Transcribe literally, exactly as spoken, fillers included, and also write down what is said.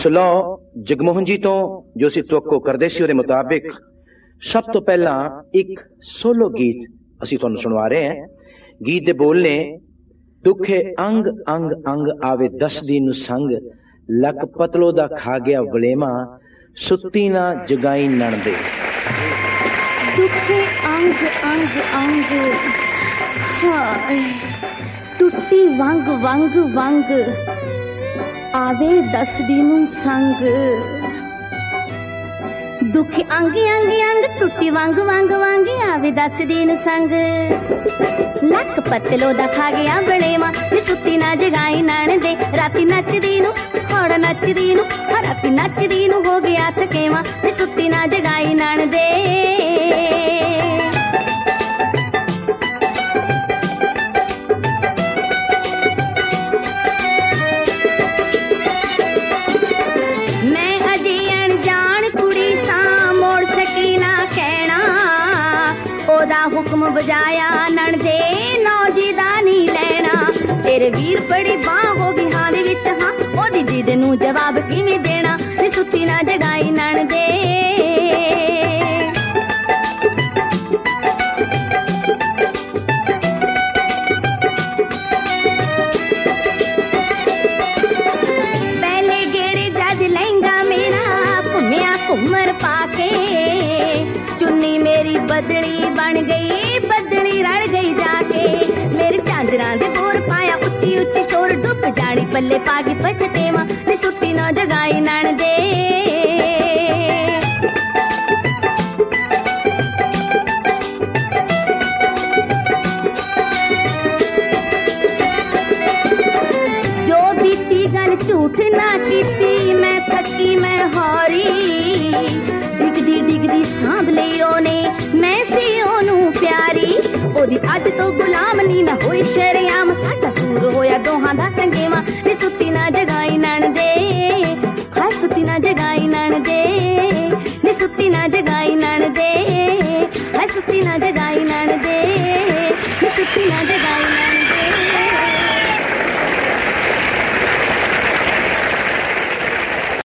ਸੋ ਲਓ ਜਗਮੋਹਨ ਜੀ ਤੋਂ ਜੋ ਅਸੀਂ ਤਵੱਕੋ ਕਰਦੇ ਸੀ ਉਹਦੇ ਮੁਤਾਬਿਕ ਸਭ ਤੋਂ ਪਹਿਲਾਂ ਇੱਕ ਸੋਲੋ ਗੀਤ ਅਸੀਂ ਤੁਹਾਨੂੰ ਸੁਣਵਾ ਰਹੇ ਹਾਂ। ਗੀਤ ਦੇ ਬੋਲ ਨੇ, ਦੁੱਖੇ ਅੰਗ ਅੰਗ ਅੰਗ ਆਵੇ ਦਸਦੀ ਨੂੰ ਸੰਗ, ਲੱਕ ਪਤਲੋ ਦਾ ਖਾ ਗਿਆ ਵਲੇਮਾ, ਸੁੱਤੀ ਨਾ ਜਗਾਈ ਨਣਦੇ। ਦੁੱਖੇ ਅੰਗ ਅੰਗ ਅੰਗ ਹਾਏ, ਟੁੱਟੀ ਵੰਗ ਵੰਗ ਵੰਗ ਆਵੇ ਦਸਦੀ ਨੂੰ ਸੰਗ। ਦੁੱਖ ਅੰਗ ਅੰਗ ਅੰਗ ਟੁੱਟੀ ਵੰਗ ਵੰਗ ਵੰਗ ਆਵੇ ਦਸਦੀ ਨੂੰ ਸੰਗ, ਲੱਕ ਪਤਲੋ ਦਾ ਖਾ ਗਿਆ ਬਲੇਵਾ, ਨੀ ਸੁੱਤੀ ਨਾ ਜਗਾਈ ਨਣਦੇ। ਰਾਤੀ ਨੱਚਦੀ ਨੂੰ ਹੌੜ ਨੱਚਦੀ ਨੂੰ, ਰਾਤੀ ਨੱਚਦੀ ਨੂੰ ਹੋ ਗਿਆ ਥਕੇਵਾ, ਨੀ ਸੁੱਤੀ ਨਾ ਜਗਾਈ ਨਣਦੇ। ਹੁਕਮ ਬਜਾਇਆ ਨਣਦੇ ਨੌਜੀ ਦਾ ਨੀ ਲੈਣਾ, ਤੇਰੇ ਵੀਰ ਬੜੀ ਬਾਹ ਹੋ ਗਈ ਹਾਂ ਦੇ ਵਿੱਚ ਹਾਂ, ਉਹਦੀ ਜਿੱਦ ਨੂੰ ਜਵਾਬ ਕਿਵੇਂ ਦੇਣਾ, ਨੀ ਸੁੱਤੀ ਨਾ ਜਗਾਈ ਨਣਦੇ। ਪਹਿਲੇ ਗੇੜੇ ਜਦ ਲਹਿੰਗਾ ਮੇਰਾ ਘੁੰਮਿਆ ਘੁੰਮਰ ਪਾ ਕੇ, ਚੁੰਨੀ ਮੇਰੀ ਬਦਲੀ ਬਣ ਗਈ ਬਦਲੀ ਰਲ ਗਈ ਜਾ ਕੇ, ਮੇਰੇ ਚਾਂਦਰਾਂ ਦੇ ਬੋਰ ਪਾਇਆ ਉੱਚੀ ਉੱਚੀ ਸ਼ੋਰ, ਡੁੱਬ ਜਾਣੀ ਪੱਲੇ ਪਾ ਗਈ ਪਛਤੇਵਾ, ਨੀ ਸੁੱਤੀ ਨਾ ਜਗਾਈ ਨਣਦੇ। ਜੋ ਬੀਤੀ ਗੱਲ ਝੂਠ ਨਾ ਕੀਤੀ, ਮੈਂ ਥੱਕੀ ਮੈਂ ਹਾਰੀ, ਡਿੱਗਦੀ ਡਿੱਗਦੀ ਸਾਂਭ ਲਈ ਉਹਨੇ, ਮੈਂ ਸੀ ਉਹਨੂੰ ਪਿਆਰੀ, ਉਹਦੀ ਅੱਜ ਤੋਂ ਗੁਲਾਮ ਨੀ ਮੈਂ ਹੋਈ ਸ਼ਰਿਆਮ, ਸਾਡਾ ਸੂਰ ਹੋਇਆ ਦੋਹਾਂ ਦਾ ਸੰਗੇਵਾ, ਨੀ ਸੁੱਤੀ ਨਾ ਜਗਾਈ ਨਣਦੇ। ਹਾਂ ਸੁੱਤੀ ਨਾ ਜਗਾਈ ਨਣਦੇ, ਨੀ ਸੁੱਤੀ ਨਾ ਜਗਾਈ ਨਣਦੇ, ਹਾਂ ਸੁੱਤੀ ਨਾ ਜਗਾਈ ਨਣਦੇ, ਨੀ ਸੁੱਤੀ ਨਾ ਜਗਾਈ।